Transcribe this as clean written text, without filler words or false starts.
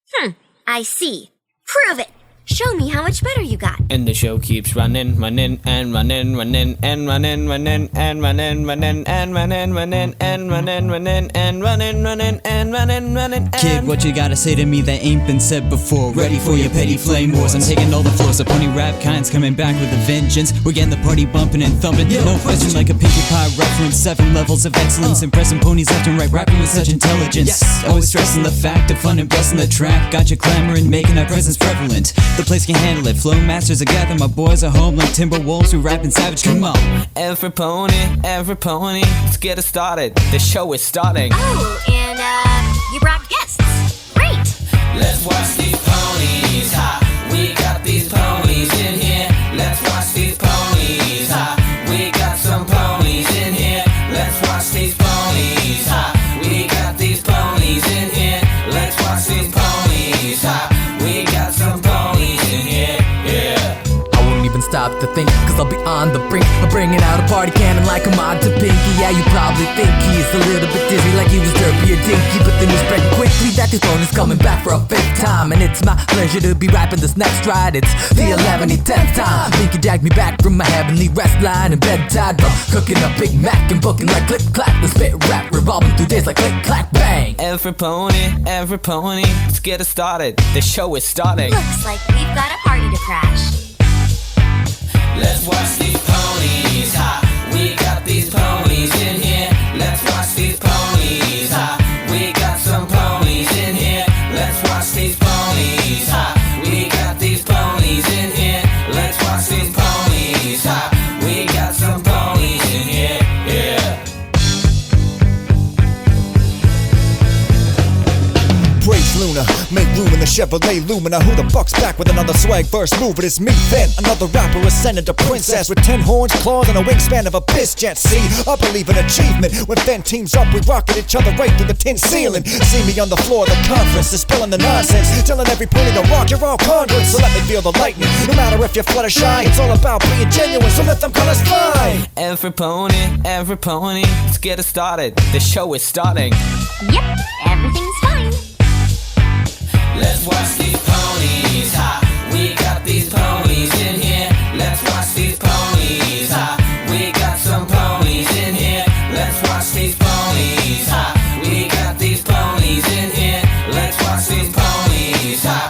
I see. Prove it. Show me how much better you got. And the show keeps running, running, and running, running, and running, running, and running, running, and running, running, and running, running, and running, running, and running, running. Kid, what you gotta say to me that ain't been said before? Ready for your petty flame wars? I'm taking all the floors. The pony rap kind's coming back with a vengeance. We're getting the party bumping and thumping. No question, like a Pinkie Pie reference. 7 levels of excellence, impressing ponies left and right, rapping with such intelligence. Always stressing the fact of fun and blessing the track. Got you clamoring, making our presence prevalent. The place can handle it. Flow masters are gathering, my boys are home like timber wolves who rapping savage. Come on. Every pony, let's get it started. The show is starting. Oh, and you brought guests. Great. Let's watch these ponies, ha. We got these ponies in here. Let's watch these ponies, ha. We got some ponies in here. Let's watch these ponies, ha. We got these ponies in here. Let's watch these ponies, ha. We got some ponies in here. I won't even stop to think, cause I'll be on the brink of bringing out a party cannon like a mod to Pinky. Yeah, you probably think he's a little bit dizzy, like he was derpy or dinky, but the news spreading quickly that this phone is coming back for a 5th time. And it's my pleasure to be rapping this next ride. It's the 10th time. Pinky dragged me back from my heavenly rest line and bedtime from cooking up Big Mac and booking like click clack. The spit rap revolving through days like click clack bang. Every pony, let's get it started. The show is starting. Looks like we've got a party to crash. Let's watch these ponies, ha. We got these ponies in here. Let's watch these ponies, ha. We got some ponies in here. Let's watch these ponies, ha. We got these ponies in here. Let's watch these ponies, ha. We got some ponies in here, yeah. Praise Luna, make room in the Chevrolet Lumina. Who the fuck's back with another swag verse move? It is me then, another rapper ascended to princess with 10 horns, claws, and a wingspan of a biz jet. See, I believe in achievement. When Fen teams up, we rocket each other right through the tin ceiling. See me on the floor of the conference, dispelling the nonsense, telling every pony to rock. You're all conduits, so let me feel the lightning. No matter if you're flat or shy, it's all about being genuine, so let them colors fly. Every pony, let's get it started. The show is starting. Yep, everything's fine. Let's watch these ponies, ha. We got these ponies in here. Let's watch these ponies, ha. We got some ponies in here. Let's watch these ponies, ha. We got these ponies in here. Let's watch these ponies, ha.